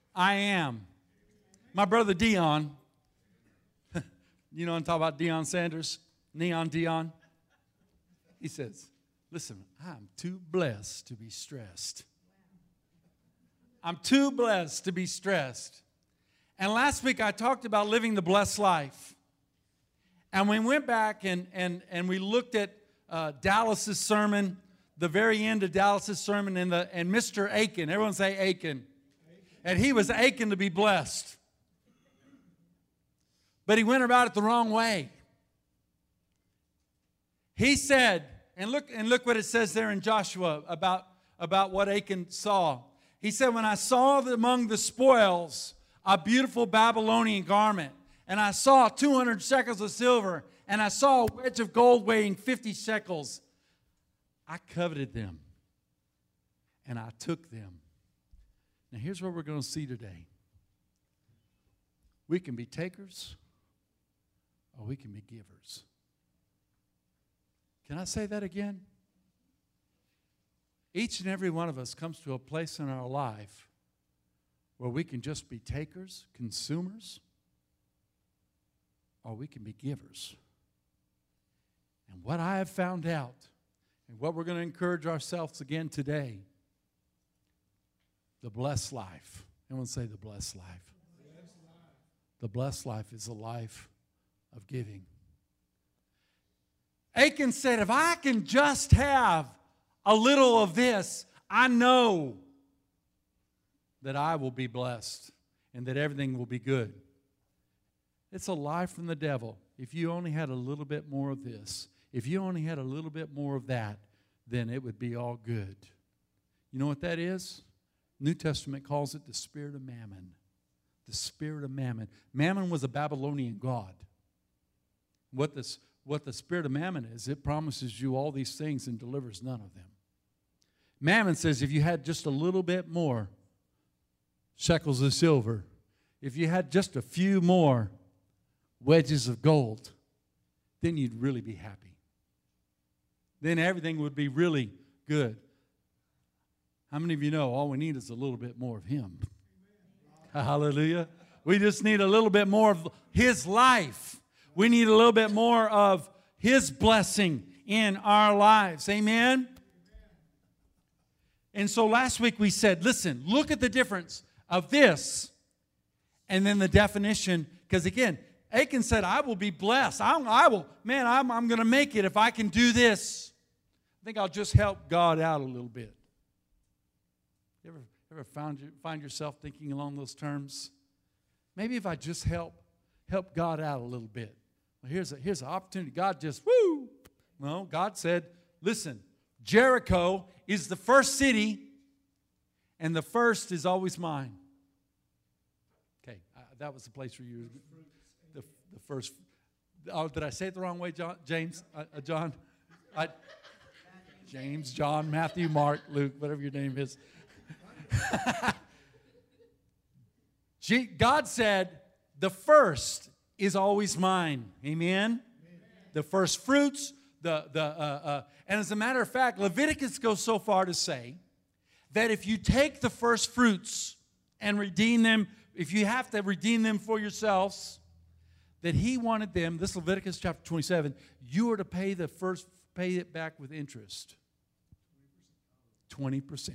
I am. My brother Dion, you know I'm talking about Deion Sanders, Neon Dion. He says, listen, I'm too blessed to be stressed. I'm too blessed to be stressed. And last week I talked about living the blessed life. And we went back and we looked at Dallas's sermon, the very end of Dallas's sermon, and Mr. Aiken. Everyone say Aiken. And he was aching to be blessed. But he went about it the wrong way. He said, and look what it says there in Joshua about what Achan saw. He said, when I saw among the spoils a beautiful Babylonian garment, and I saw 200 shekels of silver, and I saw a wedge of gold weighing 50 shekels, I coveted them, and I took them. Now here's what we're going to see today. We can be takers, or we can be givers. Can I say that again? Each and every one of us comes to a place in our life where we can just be takers, consumers, or we can be givers. And what I have found out, and what we're going to encourage ourselves again today, the blessed life. Everyone say the blessed life. The blessed life is a life of giving. Achan said, if I can just have a little of this, I know that I will be blessed and that everything will be good. It's a lie from the devil. If you only had a little bit more of this, if you only had a little bit more of that, then it would be all good. You know what that is? New Testament calls it the spirit of mammon. The spirit of mammon. Mammon was a Babylonian god. What the spirit of mammon is, it promises you all these things and delivers none of them. Mammon says if you had just a little bit more shekels of silver, if you had just a few more wedges of gold, then you'd really be happy. Then everything would be really good. How many of you know all we need is a little bit more of Him? Hallelujah. We just need a little bit more of His life. We need a little bit more of His blessing in our lives. Amen? And so last week we said, listen, look at the difference of this and then the definition. Because again, Achan said, I will be blessed. I'm going to make it if I can do this. I think I'll just help God out a little bit. You ever find yourself thinking along those terms? Maybe if I just help God out a little bit. Well, here's an opportunity. God just, woo! Well, God said, listen, Jericho is the first city, and the first is always mine. Okay, that was the place where you were the first. Oh, did I say it the wrong way, James? John? James, John, Matthew, Mark, Luke, whatever your name is. God said, the first is always mine. Amen? The first fruits, and as a matter of fact, Leviticus goes so far to say that if you take the first fruits and redeem them, if you have to redeem them for yourselves, that He wanted them, this Leviticus chapter 27, you are to pay it back with interest. 20%.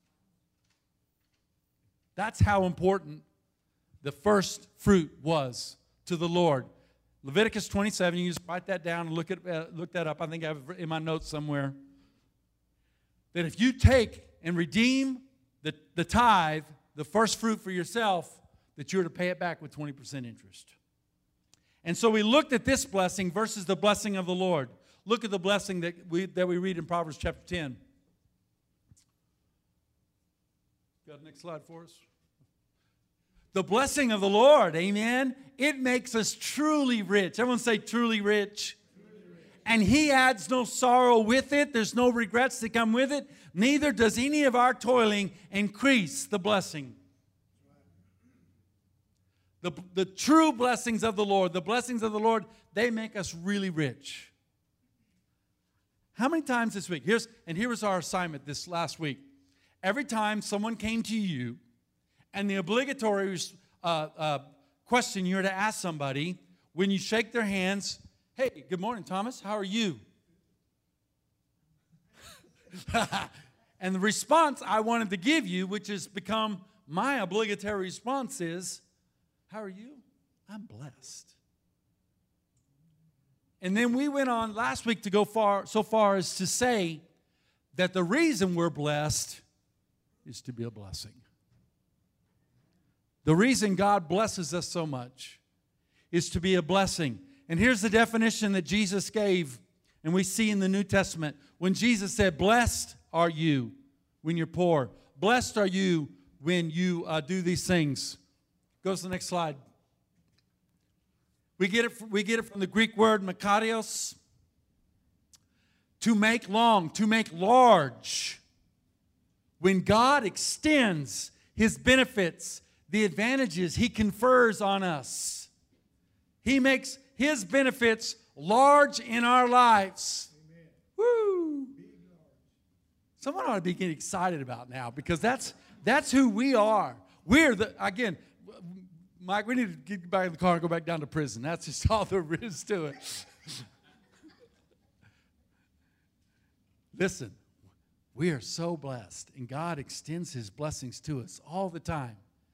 That's how important the first fruit was to the Lord. Leviticus 27, you just write that down and look that up. I think I have it in my notes somewhere. That if you take and redeem the tithe, the first fruit for yourself, that you're to pay it back with 20% interest. And so we looked at this blessing versus the blessing of the Lord. Look at the blessing that we read in Proverbs chapter 10. Got the next slide for us? The blessing of the Lord, amen, it makes us truly rich. Everyone say truly rich. And He adds no sorrow with it. There's no regrets that come with it. Neither does any of our toiling increase the blessing. The true blessings of the Lord, the blessings of the Lord, they make us really rich. How many times this week? Here was our assignment this last week. Every time someone came to you And the obligatory question you're to ask somebody when you shake their hands, hey, good morning, Thomas, how are you? And the response I wanted to give you, which has become my obligatory response, is, how are you? I'm blessed. And then we went on last week to go so far as to say that the reason we're blessed is to be a blessing. The reason God blesses us so much is to be a blessing. And here's the definition that Jesus gave, and we see in the New Testament. When Jesus said, blessed are you when you're poor. Blessed are you when you do these things. Go to the next slide. We get it from the Greek word makarios, to make long, to make large. When God extends His benefits, the advantages He confers on us, He makes His benefits large in our lives. Amen. Woo! Someone ought to be getting excited about now, because that's who we are. We're again, Mike, we need to get back in the car and go back down to prison. That's just all there is to it. Listen, we are so blessed, and God extends His blessings to us all the time.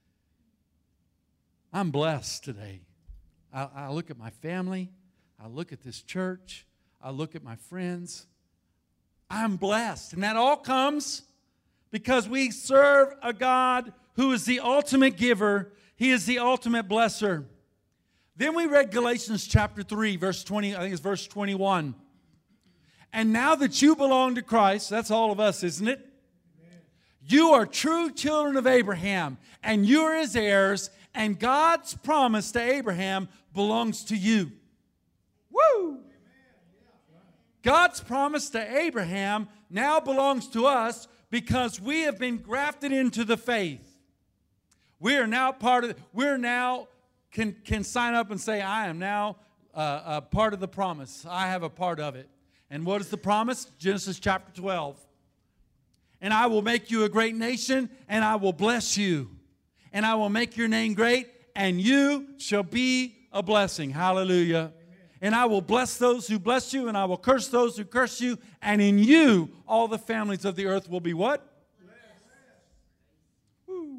I'm blessed today. I look at my family. I look at this church. I look at my friends. I'm blessed. And that all comes because we serve a God who is the ultimate giver. He is the ultimate blesser. Then we read Galatians chapter 3, verse 20, I think it's verse 21. And now that you belong to Christ, that's all of us, isn't it? Amen. You are true children of Abraham, and you are his heirs, and God's promise to Abraham belongs to you. Woo! God's promise to Abraham now belongs to us because we have been grafted into the faith. We are now part of it. We're now can sign up and say, I am now a part of the promise. I have a part of it. And what is the promise? Genesis chapter 12. And I will make you a great nation, and I will bless you. And I will make your name great, and you shall be a blessing. Hallelujah. Amen. And I will bless those who bless you, and I will curse those who curse you. And in you, all the families of the earth will be what? Woo.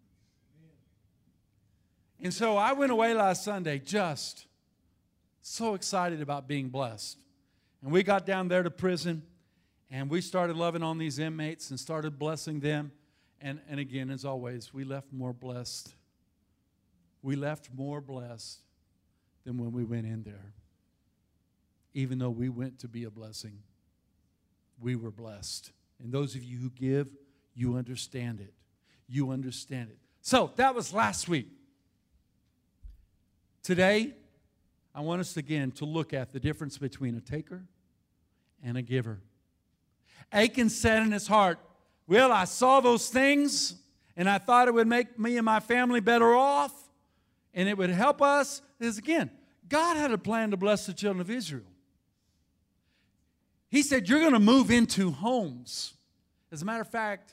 And so I went away last Sunday just so excited about being blessed. And we got down there to prison, and we started loving on these inmates and started blessing them. And again, as always, we left more blessed. We left more blessed than when we went in there. Even though we went to be a blessing, we were blessed. And those of you who give, you understand it. You understand it. So that was last week. Today, I want us again to look at the difference between a taker and a giver. Achan said in his heart, well, I saw those things, and I thought it would make me and my family better off, and it would help us. Because again, God had a plan to bless the children of Israel. He said, you're going to move into homes. As a matter of fact,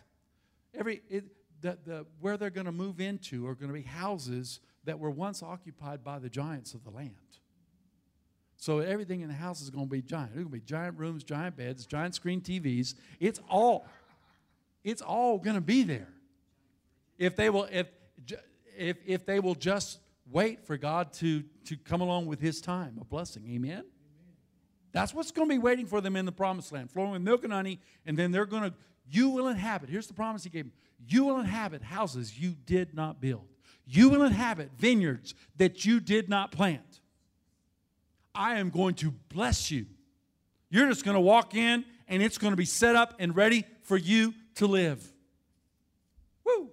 where they're going to move into are going to be houses that were once occupied by the giants of the land. So everything in the house is going to be giant. There's going to be giant rooms, giant beds, giant screen TVs. It's all going to be there. If they will just wait for God to come along with His time of blessing. Amen? That's what's going to be waiting for them in the promised land, flowing with milk and honey, and then you will inhabit. Here's the promise He gave them. You will inhabit houses you did not build. You will inhabit vineyards that you did not plant. I am going to bless you. You're just going to walk in, and it's going to be set up and ready for you to live. Woo!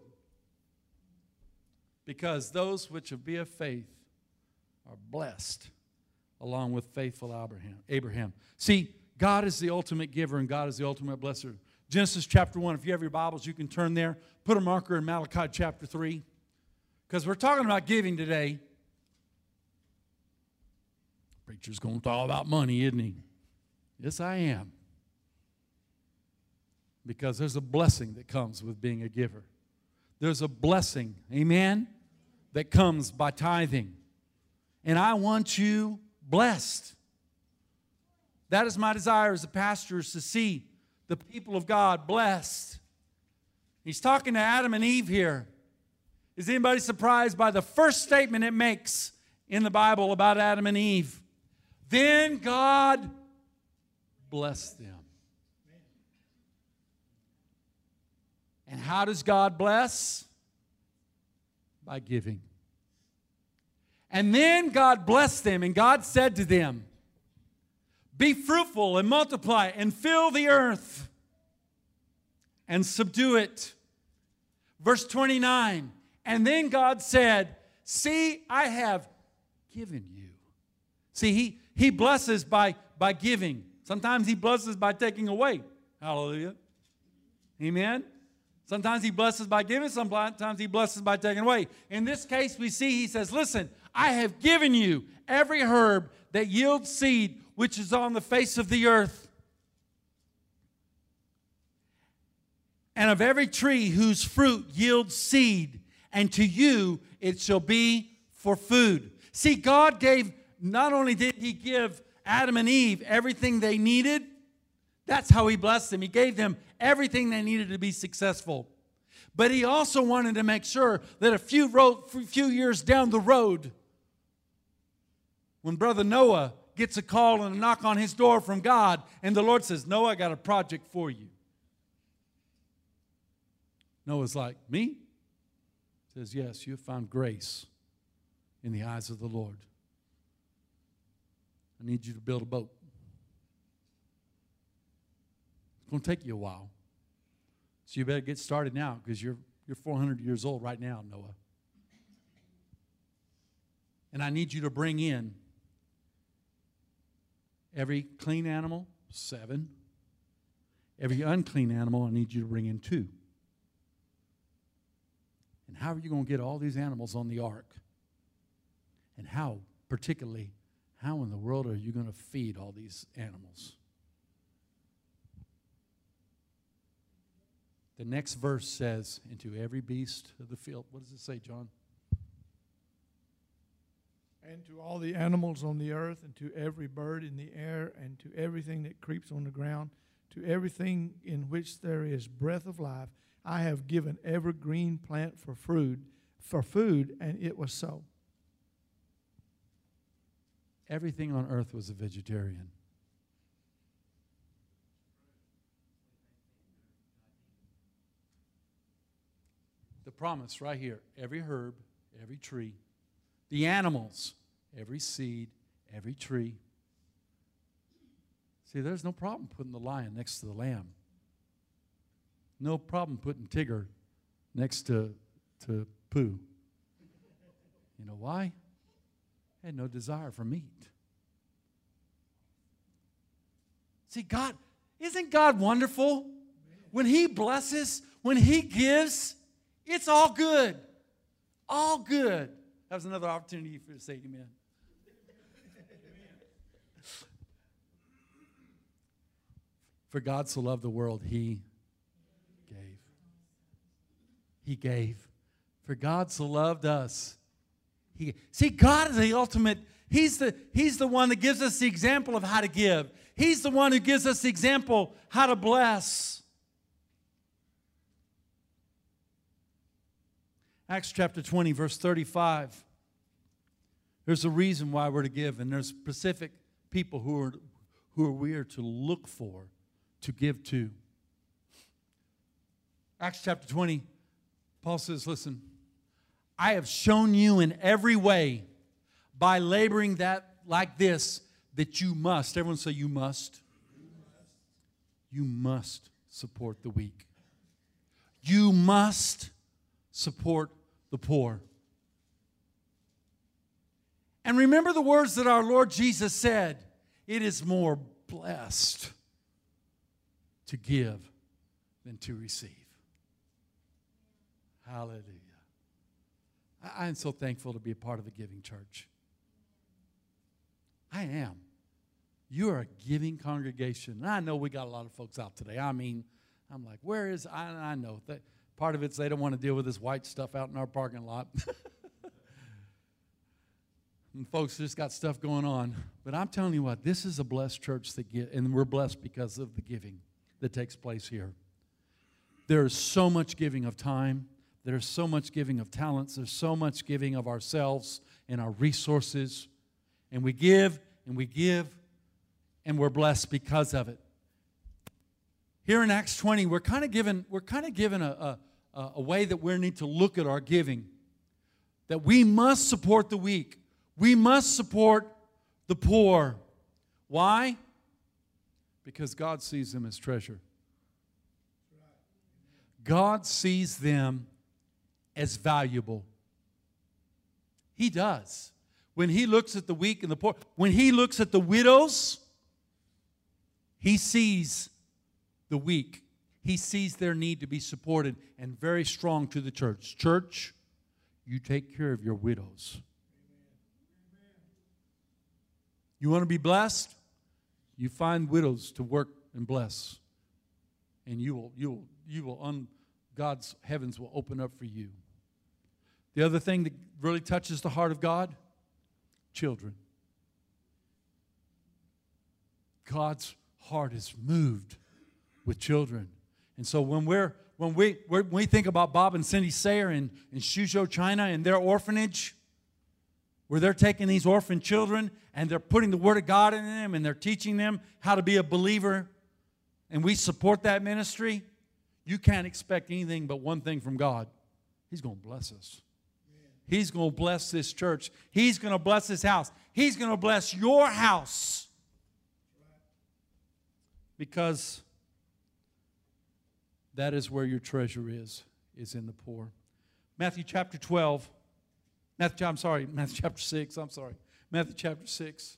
Because those which have be of faith are blessed, along with faithful Abraham. See, God is the ultimate giver, and God is the ultimate blesser. Genesis chapter 1, if you have your Bibles, you can turn there. Put a marker in Malachi chapter 3. Because we're talking about giving today. Preacher's going to talk about money, isn't he? Yes, I am. Because there's a blessing that comes with being a giver. there's a blessing, amen, that comes by tithing. And I want you blessed. That is my desire as a pastor, is to see the people of God blessed. He's talking to Adam and Eve here. Is anybody surprised by the first statement it makes in the Bible about Adam and Eve? Then God blessed them. And how does God bless? By giving. And then God blessed them, and God said to them, be fruitful and multiply and fill the earth and subdue it. Verse 29, and then God said, see, I have given you. See, he blesses by giving. Sometimes he blesses by taking away. Hallelujah. Amen. Sometimes he blesses by giving. Sometimes he blesses by taking away. In this case, we see he says, listen, I have given you every herb that yields seed, which is on the face of the earth, and of every tree whose fruit yields seed, and to you it shall be for food. See, God gave, not only did he give Adam and Eve everything they needed, that's how he blessed them. He gave them everything they needed to be successful. But he also wanted to make sure that a few years down the road, when Brother Noah gets a call and a knock on his door from God, and the Lord says, Noah, I got a project for you. Noah's like, me? Says, yes, you have found grace in the eyes of the Lord. I need you to build a boat. It's going to take you a while. So you better get started now, because you're 400 years old right now, Noah. And I need you to bring in every clean animal, 7. Every unclean animal, I need you to bring in 2. And how are you going to get all these animals on the ark? And how, particularly, how in the world are you going to feed all these animals? The next verse says, into every beast of the field. What does it say, John? And to all the animals on the earth, and to every bird in the air, and to everything that creeps on the ground, to everything in which there is breath of life, I have given every green plant for food, and it was so. Everything on earth was a vegetarian. The promise right here, every herb, every tree, the animals, every seed, every tree. See, there's no problem putting the lion next to the lamb. No problem putting Tigger next to Pooh. You know why? He had no desire for meat. See, God, isn't God wonderful? When he blesses, when he gives, it's all good. All good. That was another opportunity for you to say amen. For God so loved the world, he gave. He gave. For God so loved us. See, God is the ultimate. He's the one that gives us the example of how to give. He's the one who gives us the example how to bless. Acts chapter 20, verse 35. There's a reason why we're to give, and there's specific people who we are to look for to give to. Acts chapter 20, Paul says, listen, I have shown you in every way by laboring like this that you must. Everyone say you must. You must support the weak. You must support the poor. And remember the words that our Lord Jesus said, it is more blessed to give than to receive. Hallelujah. I am so thankful to be a part of the Giving Church. I am. You are a giving congregation. And I know we got a lot of folks out today. I mean, I'm like, where is, I know that Part of it's they don't want to deal with this white stuff out in our parking lot. And folks just got stuff going on. But I'm telling you what, this is a blessed church that and we're blessed because of the giving that takes place here. There is so much giving of time. There's so much giving of talents. There's so much giving of ourselves and our resources. And we give, and we give, and we're blessed because of it. Here in Acts 20, we're kind of given a way that we need to look at our giving. That we must support the weak. We must support the poor. Why? Because God sees them as treasure. God sees them as valuable. He does. When He looks at the weak and the poor, when He looks at the widows, He sees the weak. He sees their need to be supported and very strong to the church. Church, you take care of your widows. You want to be blessed? You find widows to work and bless. And God's heavens will open up for you. The other thing that really touches the heart of God, children. God's heart is moved with children. And so when we think about Bob and Cindy Sayer in Suzhou, China, and their orphanage, where they're taking these orphan children and they're putting the Word of God in them and they're teaching them how to be a believer, and we support that ministry, you can't expect anything but one thing from God. He's going to bless us. He's going to bless this church. He's going to bless this house. He's going to bless your house. Because that is where your treasure is in the poor. Matthew chapter 6. Matthew chapter 6.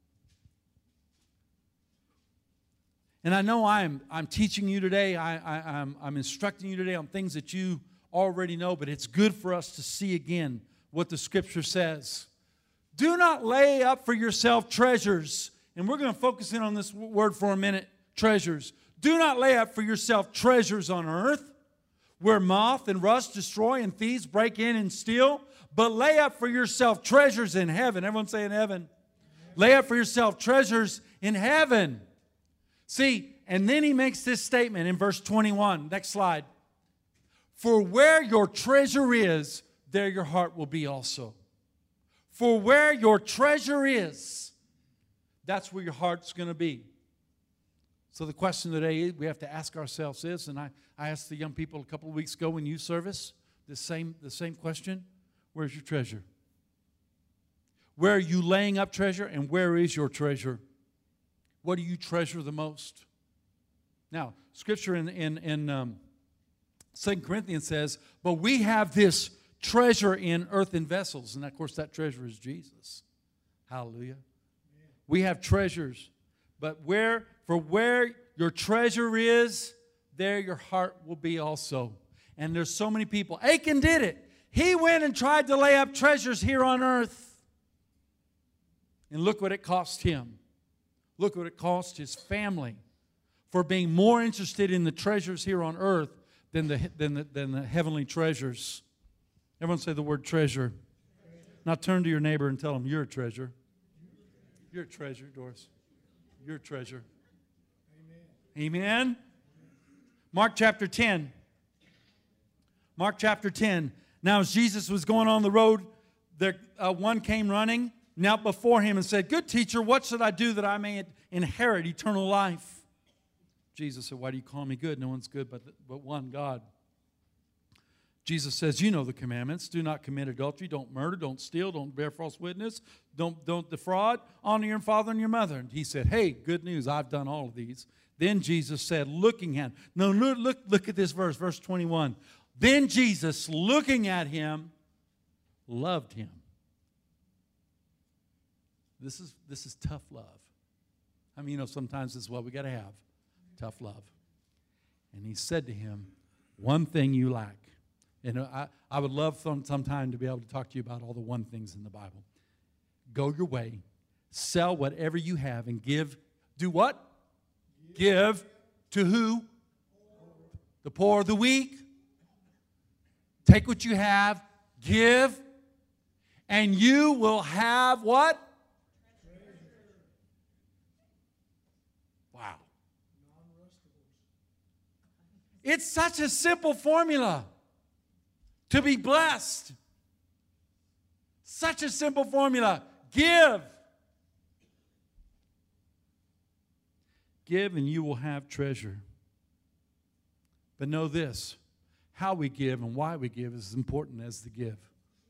And I know I'm teaching you today. I'm instructing you today on things that you already know, but it's good for us to see again what the Scripture says. Do not lay up for yourself treasures. And we're going to focus in on this word for a minute, treasures. Do not lay up for yourself treasures on earth, where moth and rust destroy and thieves break in and steal, but lay up for yourself treasures in heaven. Everyone say in heaven. Lay up for yourself treasures in heaven. See, and then he makes this statement in verse 21. Next slide. For where your treasure is, there your heart will be also. For where your treasure is, that's where your heart's going to be. So the question today we have to ask ourselves is, and I asked the young people a couple of weeks ago in youth service, the same question, where's your treasure? Where are you laying up treasure, and where is your treasure? What do you treasure the most? Now, Scripture in 2 Corinthians says, but we have this treasure in earthen vessels. And, of course, that treasure is Jesus. Hallelujah. We have treasures. But where your treasure is, there your heart will be also. And there's so many people. Achan did it. He went and tried to lay up treasures here on earth. And look what it cost him. Look what it cost his family for being more interested in the treasures here on earth than the heavenly treasures. Everyone say the word treasure. Now turn to your neighbor and tell him you're a treasure. You're a treasure, Doris. You're a treasure. Amen. Amen. Mark chapter 10. Mark chapter 10. Now as Jesus was going on the road, one came running, knelt before him and said, good teacher, what should I do that I may inherit eternal life? Jesus said, why do you call me good? No one's good but one, God. Jesus says, you know the commandments. Do not commit adultery. Don't murder. Don't steal. Don't bear false witness. Don't defraud. Honor your father and your mother. And he said, hey, good news. I've done all of these. Then Jesus said, looking at him. No, look at this verse, verse 21. Then Jesus, looking at him, loved him. This is tough love. I mean, sometimes this is what we got to have. Tough love. And he said to him, one thing you lack. And I would love sometime to be able to talk to you about all the one things in the Bible. Go your way. Sell whatever you have and give. Do what? Give to who? The poor, the weak. Take what you have, give, and you will have what? Wow. It's such a simple formula to be blessed. Such a simple formula. Give. Give and you will have treasure. But know this, how we give and why we give is as important as the give.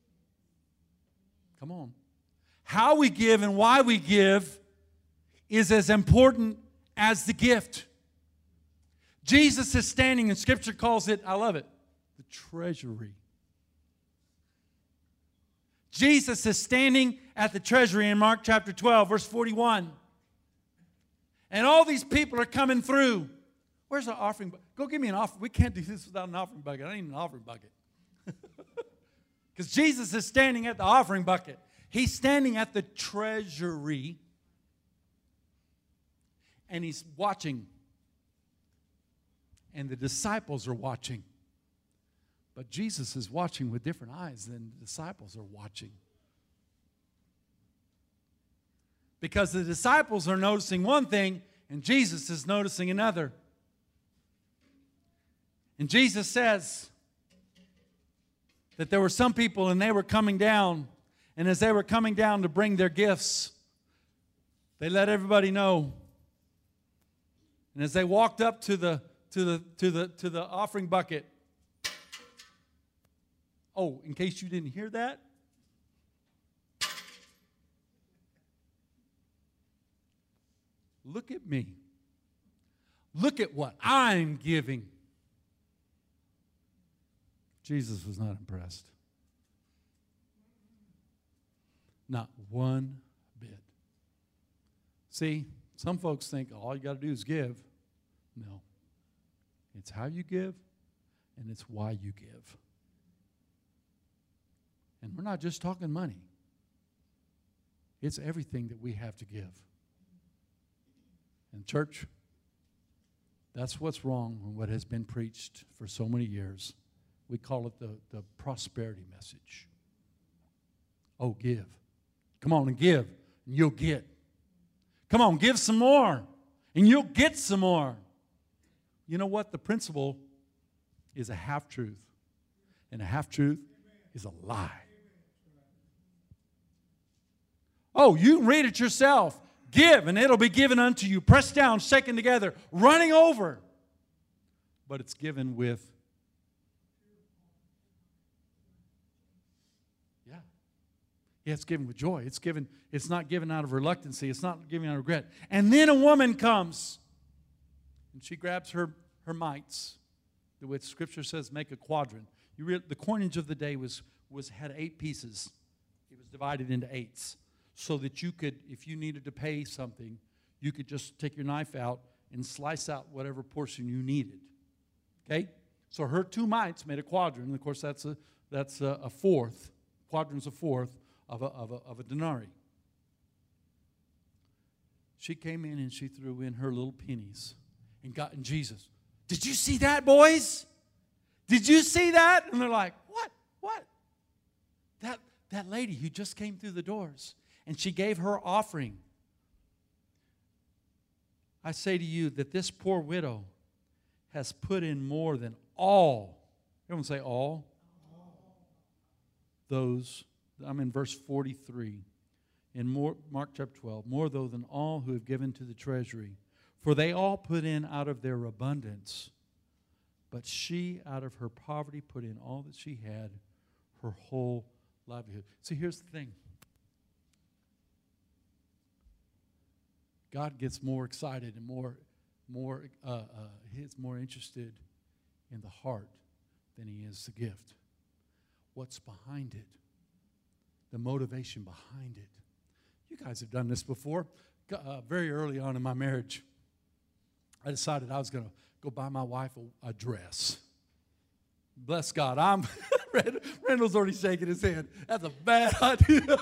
Come on. How we give and why we give is as important as the gift. Jesus is standing, and Scripture calls it, I love it, the treasury. Jesus is standing at the treasury in Mark chapter 12, verse 41. And all these people are coming through. Where's our offering bucket? Go give me an offering. We can't do this without an offering bucket. I need an offering bucket. Because Jesus is standing at the offering bucket. He's standing at the treasury. And he's watching. And the disciples are watching. But Jesus is watching with different eyes than the disciples are watching. Because the disciples are noticing one thing, and Jesus is noticing another. And Jesus says that there were some people, and they were coming down, and as they were coming down to bring their gifts, they let everybody know. And as they walked up to the offering bucket, oh, in case you didn't hear that, look at me. Look at what I'm giving. Jesus was not impressed. Not one bit. See, some folks think all you got to do is give. No. It's how you give, and it's why you give. And we're not just talking money. It's everything that we have to give. And church, that's what's wrong with what has been preached for so many years. We call it the prosperity message. Oh, give. Come on and give, and you'll get. Come on, give some more, and you'll get some more. You know what? The principle is a half-truth, and a half-truth is a lie. Oh, you can read it yourself. Give, and it'll be given unto you. Pressed down, shaken together, running over. But it's given with, yeah, it's given with joy. It's not given out of reluctancy. It's not given out of regret. And then a woman comes, and she grabs her mites, which Scripture says make a quadrant. The coinage of the day had 8 pieces. It was divided into 8s. So that you could, if you needed to pay something, you could just take your knife out and slice out whatever portion you needed. Okay? So her 2 mites made a quadrant. And of course, that's a fourth. Quadrant's a fourth of a denarii. She came in and she threw in her little pennies and got in Jesus. Did you see that, boys? Did you see that? And they're like, what? What? That lady who just came through the doors. And she gave her offering. I say to you that this poor widow has put in more than all. Everyone say all. Those, I'm in verse 43. In Mark chapter 12. More though than all who have given to the treasury. For they all put in out of their abundance. But she out of her poverty put in all that she had, her whole livelihood. See, here's the thing. God gets more excited and he's more interested in the heart than he is the gift. What's behind it? The motivation behind it. You guys have done this before. Very early on in my marriage, I decided I was going to go buy my wife a dress. Bless God. Randall's already shaking his head. That's a bad idea.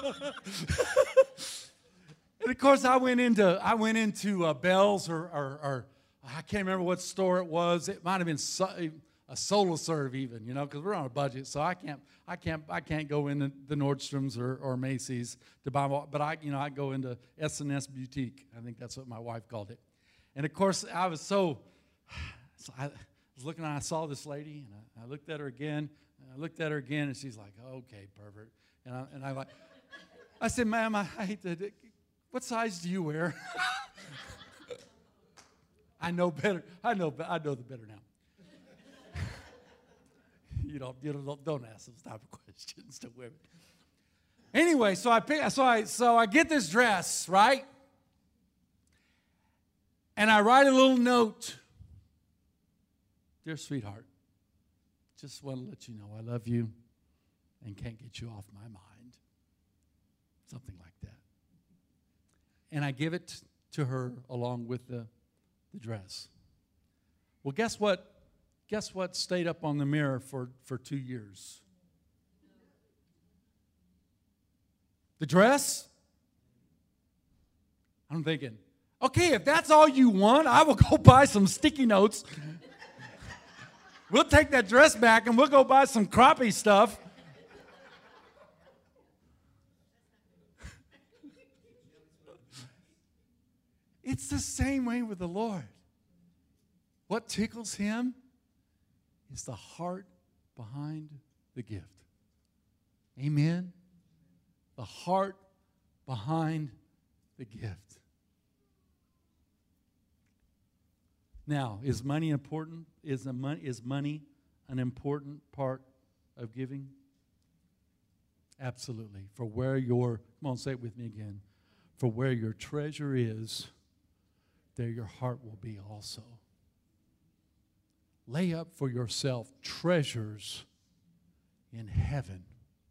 And of course, I went into Bell's or I can't remember what store it was. It might have been solo serve even, you know, because we're on a budget, so I can't go into the Nordstroms or Macy's to buy, but I go into S&S Boutique. I think that's what my wife called it. And of course, I was I was looking, and I saw this lady, and I looked at her again, and she's like, "Okay, pervert," and I said, "Ma'am, I hate to. What size do you wear?" I know better. I know the better now. Don't ask those type of questions to women. Anyway, so I get this dress, right? And I write a little note. Dear sweetheart, just want to let you know I love you and can't get you off my mind. Something like that. And I give it to her along with the dress. Well, guess what? Guess what stayed up on the mirror for 2 years? The dress? I'm thinking, okay, if that's all you want, I will go buy some sticky notes. We'll take that dress back and we'll go buy some crappie stuff. It's the same way with the Lord. What tickles him is the heart behind the gift. Amen? The heart behind the gift. Now, is money important? Is money an important part of giving? Absolutely. Come on, say it with me again. For where your treasure is, there your heart will be also. Lay up for yourself treasures in heaven.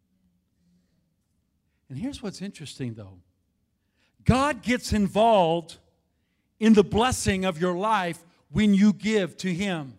And here's what's interesting, though. God gets involved in the blessing of your life when you give to Him.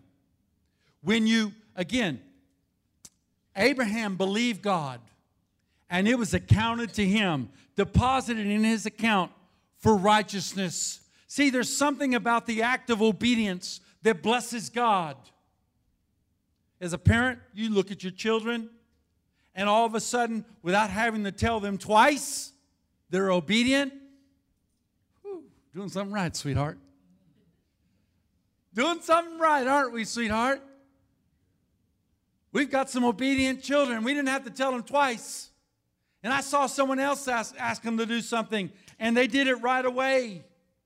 Abraham believed God, and it was accounted to him, deposited in his account for righteousness. See, there's something about the act of obedience that blesses God. As a parent, you look at your children, and all of a sudden, without having to tell them twice, they're obedient. Whew, doing something right, sweetheart. Doing something right, aren't we, sweetheart? We've got some obedient children. We didn't have to tell them twice. And I saw someone else ask them to do something, and they did it right away.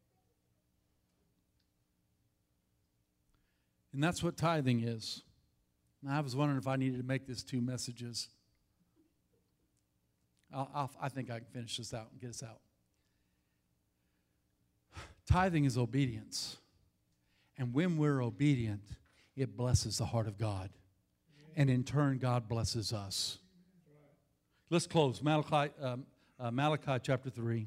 And that's what tithing is. Now, I was wondering if I needed to make this 2 messages. I think I can finish this out and get us out. Tithing is obedience. And when we're obedient, it blesses the heart of God. And in turn, God blesses us. Let's close. Malachi chapter 3.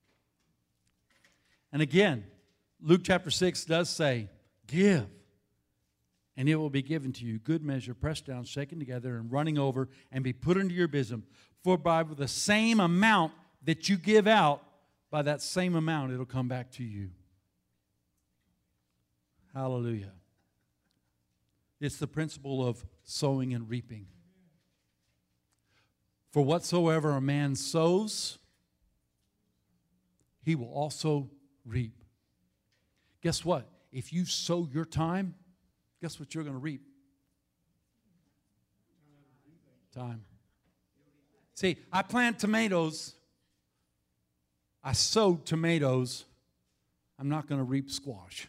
And again, Luke chapter 6 does say, give, and it will be given to you. Good measure, pressed down, shaken together, and running over, and be put into your bosom. For by the same amount that you give out, by that same amount, it'll come back to you. Hallelujah. It's the principle of sowing and reaping. For whatsoever a man sows, he will also reap. Guess what? If you sow your time, guess what you're going to reap? Time. See, I plant tomatoes. I sowed tomatoes. I'm not going to reap squash.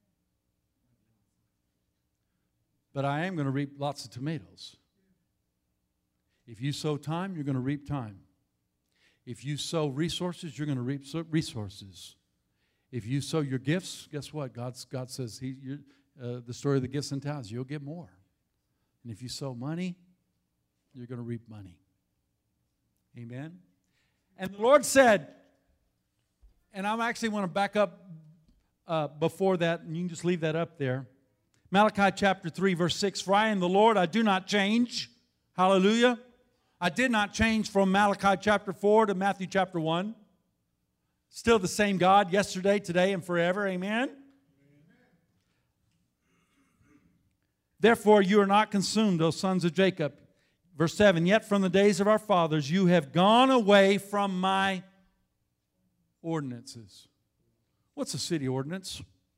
But I am going to reap lots of tomatoes. If you sow time, you're going to reap time. If you sow resources, you're going to reap resources. If you sow your gifts, guess what? God says, the story of the gifts and talents, you'll get more. And if you sow money, you're going to reap money. Amen? And the Lord said, and I actually want to back up before that, and you can just leave that up there. Malachi chapter 3, verse 6, for I am the Lord, I do not change. Hallelujah. I did not change from Malachi chapter 4 to Matthew chapter 1. Still the same God, yesterday, today, and forever. Amen. Therefore you are not consumed, O sons of Jacob. Verse 7, yet from the days of our fathers you have gone away from my ordinances. What's a city ordinance?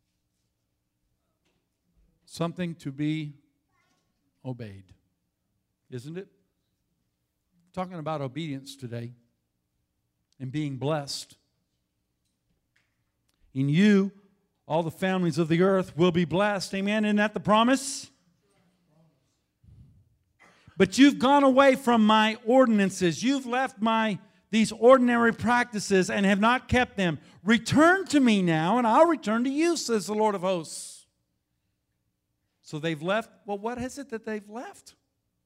Something to be obeyed, isn't it? Talking about obedience today and being blessed. In you, all the families of the earth will be blessed. Amen? Isn't that the promise? But you've gone away from my ordinances. You've left these ordinary practices and have not kept them. Return to me now, and I'll return to you, says the Lord of hosts. So they've left. Well, what is it that they've left?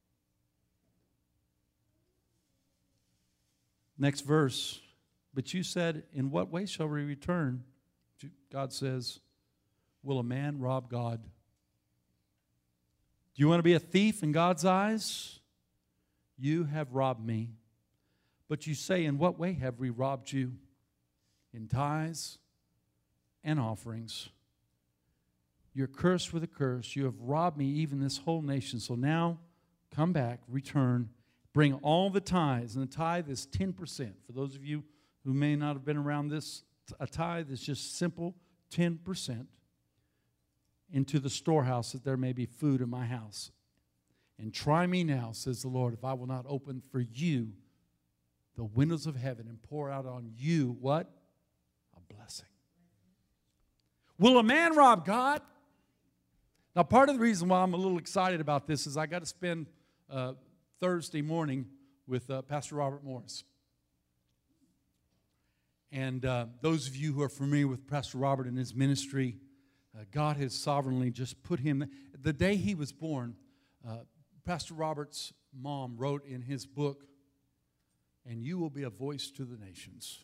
Next verse. But you said, in what way shall we return? God says, will a man rob God? Do you want to be a thief in God's eyes? You have robbed me. But you say, in what way have we robbed you? In tithes and offerings. You're cursed with a curse. You have robbed me, even this whole nation. So now, come back, return, bring all the tithes. And the tithe is 10%. For those of you who may not have been around this, a tithe is just simple 10% into the storehouse, that there may be food in my house. And try me now, says the Lord, if I will not open for you the windows of heaven and pour out on you, what? A blessing. Will a man rob God? Now, part of the reason why I'm a little excited about this is I got to spend Thursday morning with Pastor Robert Morris. And those of you who are familiar with Pastor Robert and his ministry, God has sovereignly just put him. The day he was born, Pastor Robert's mom wrote in his book, and you will be a voice to the nations.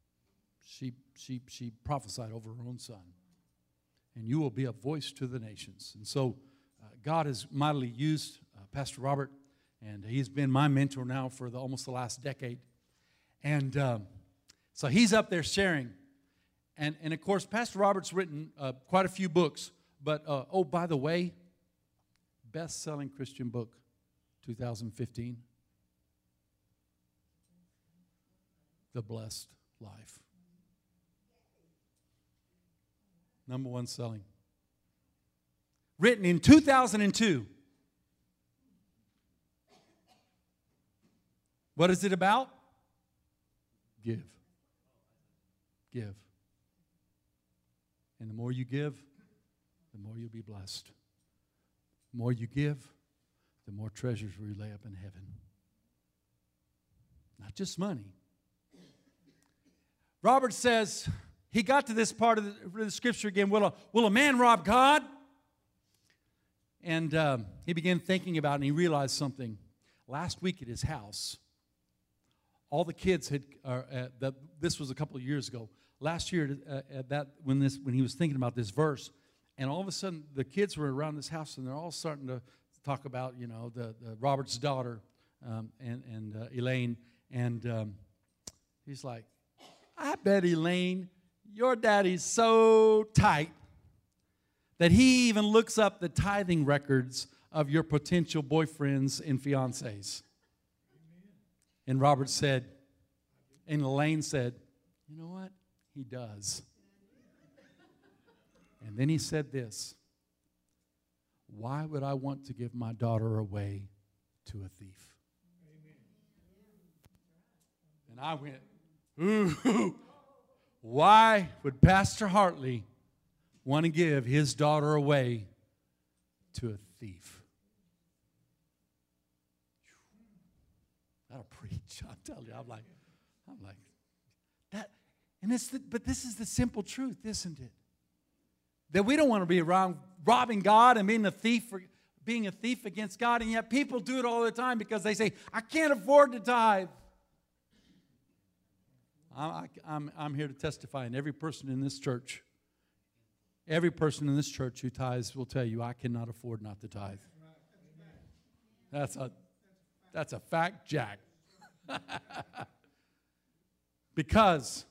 She prophesied over her own son. And you will be a voice to the nations. And so God has mightily used Pastor Robert, and he's been my mentor now for almost the last decade. And so he's up there sharing. And of course, Pastor Robert's written quite a few books. But, oh, by the way, best-selling Christian book, 2015. The Blessed Life. Number one selling. Written in 2002. What is it about? Give. Give. And the more you give, the more you'll be blessed. The more you give, the more treasures we lay up in heaven. Not just money. Robert says, he got to this part of the scripture again, will a man rob God? And he began thinking about it, and he realized something. Last week at his house, all the kids had, this was a couple of years ago, last year when he was thinking about this verse, and all of a sudden the kids were around this house, and they're all starting to talk about, the Robert's daughter and Elaine, and he's like, I bet, Elaine, your daddy's so tight that he even looks up the tithing records of your potential boyfriends and fiancés. And Robert said, and Elaine said, you know what? He does. And then he said this, why would I want to give my daughter away to a thief? And I went, ooh, why would Pastor Hartley want to give his daughter away to a thief? That'll preach. I'm telling you, I'm like that. And but this is the simple truth, isn't it? That we don't want to be around robbing God and being a thief against God, and yet people do it all the time because they say, I can't afford to tithe. I'm here to testify, and every person in this church who tithes will tell you, I cannot afford not to tithe. That's a fact, Jack. Because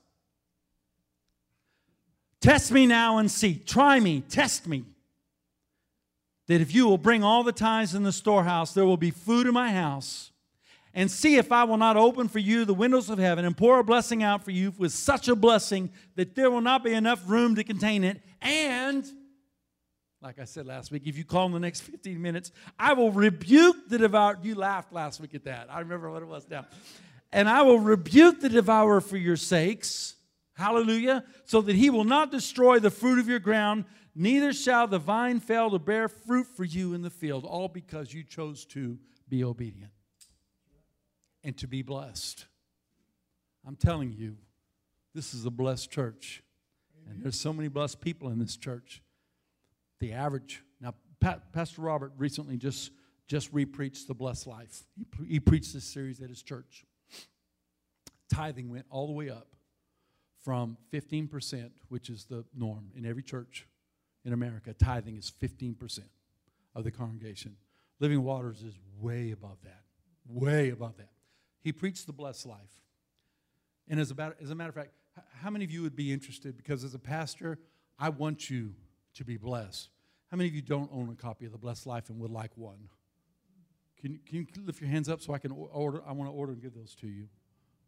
test me now and see. Try me, test me. that if you will bring all the tithes in the storehouse, there will be food in my house. And see if I will not open for you the windows of heaven and pour a blessing out for you with such a blessing that there will not be enough room to contain it. And, like I said last week, if you call in the next 15 minutes, I will rebuke the devourer. You laughed last week at that. I remember what it was now. And I will rebuke the devourer for your sakes. Hallelujah. So that he will not destroy the fruit of your ground, neither shall the vine fail to bear fruit for you in the field, all because you chose to be obedient and to be blessed. I'm telling you, this is a blessed church. And there's so many blessed people in this church. The average, now Pastor Robert recently just re-preached The Blessed Life. He preached this series at his church. Tithing went all the way up from 15%, which is the norm in every church in America. Tithing is 15% of the congregation. Living Waters is way above that. Way above that. He preached The Blessed Life. And as a matter of fact, how many of you would be interested? Because as a pastor, I want you to be blessed. How many of you don't own a copy of The Blessed Life and would like one? Can you lift your hands up so I can order? I want to order and give those to you.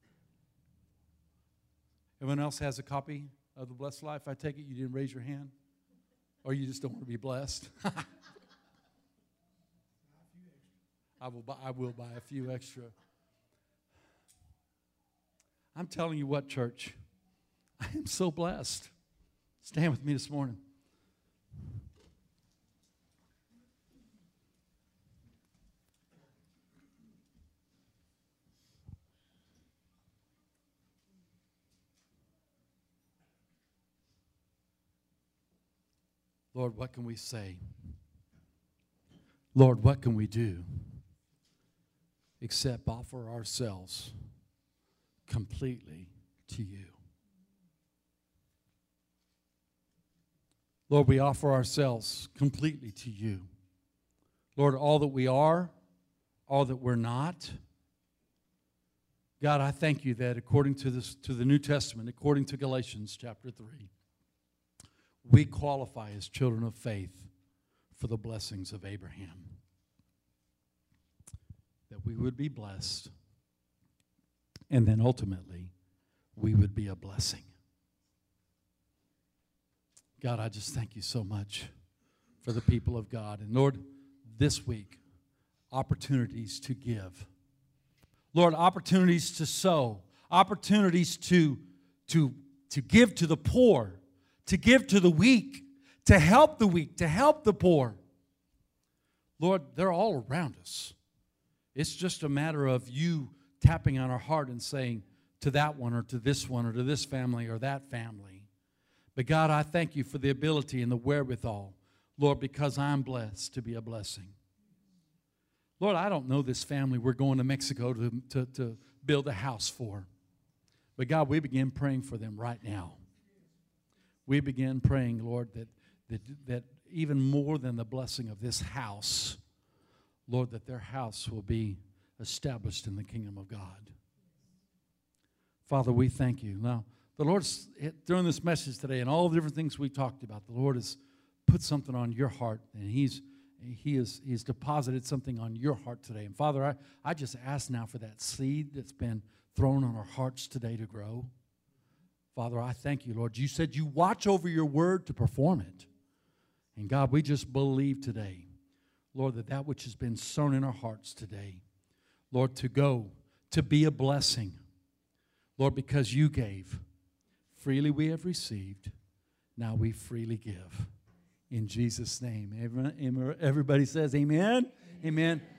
Everyone else has a copy of The Blessed Life? I take it you didn't raise your hand? Or you just don't want to be blessed? I will buy a few extra. I'm telling you what, church, I am so blessed. Stand with me this morning. Lord, what can we say? Lord, what can we do except offer ourselves completely to you? Lord, we offer ourselves completely to you. Lord, all that we are, all that we're not. God, I thank you that according to the New Testament, according to Galatians chapter 3, we qualify as children of faith for the blessings of Abraham. That we would be blessed, and then ultimately, we would be a blessing. God, I just thank you so much for the people of God. And Lord, this week, opportunities to give. Lord, opportunities to sow. Opportunities to give to the poor. To give to the weak, to help the poor. Lord, they're all around us. It's just a matter of you tapping on our heart and saying to that one or to this one or to this family or that family. But God, I thank you for the ability and the wherewithal, Lord, because I'm blessed to be a blessing. Lord, I don't know this family we're going to Mexico to build a house for. But God, we begin praying for them right now. We begin praying, Lord, that even more than the blessing of this house, Lord, that their house will be established in the kingdom of God. Father, we thank you. Now, the Lord's, during this message today and all the different things we talked about, the Lord has put something on your heart, and He's deposited something on your heart today. And Father, I just ask now for that seed that's been thrown on our hearts today to grow. Father, I thank you, Lord. You said you watch over your word to perform it. And God, we just believe today, Lord, that which has been sown in our hearts today, Lord, to go, to be a blessing. Lord, because you gave, freely we have received, now we freely give. In Jesus' name. Everybody says amen? Amen.